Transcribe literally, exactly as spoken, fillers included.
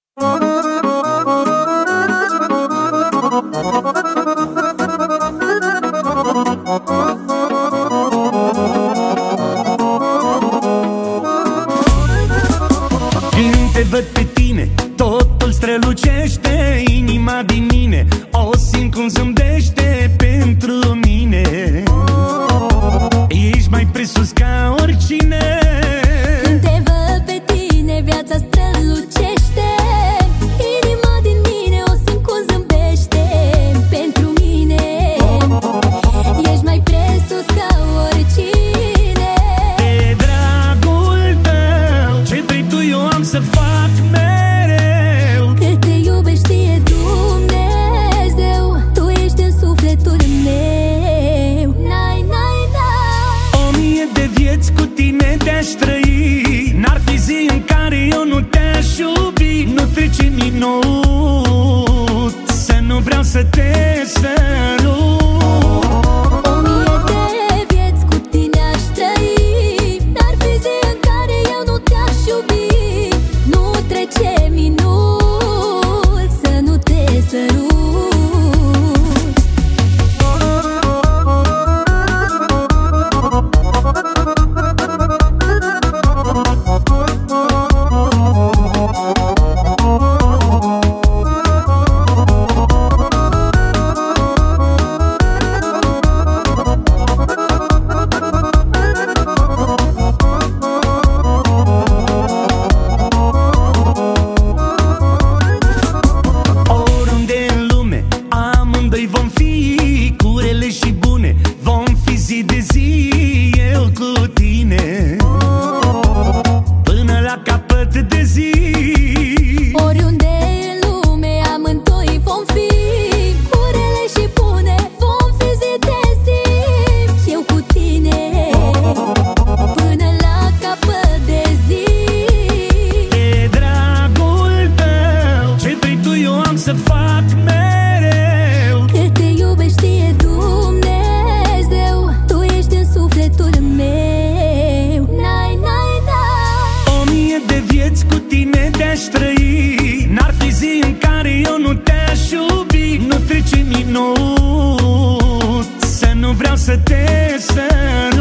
Când te văd pe tine, totul strălucește. Inima din mine o simt cum zâmbește pentru mine. Ești mai presus ca oricine. Când te văd pe tine, viața strălucește. Inima din mine o simt cum zâmbește pentru mine. Ești mai presus ca oricine. De dragul tău, ce vrei tu eu am să fac mereu. Cât te iubești știe Dumnezeu, tu ești în sufletul meu. Nai, nai, nai. O mie de vieți cu tine te-aș trăi. N-ar fi zi în care eu nu te-aș iubi. Nu trece minut să nu vreau să te sărut. O mie de vieți cu tine aș trăi. N-ar fi zi în care eu nu te-aș iubi. Nu trece minut să nu te sărut. Oriunde în lume amândoi vom fi, cu rele și bune vom fi zi de zi, eu cu tine, până la capăt de zi. Oriunde în lume amândoi vom fi, cu rele și bune vom fi zi de zi, eu cu tine, până la capăt de zi. De dragul tău, ce vrei tu eu am să fac mereu. Cât te iubești știe Dumnezeu, tu ești în sufletul meu. Nai, nai, nai. O mie de vieți cu tine te-aș trăi. N-ar fi zi în care eu nu te-aș iubi. Nu trece minut să nu vreau să te sărut.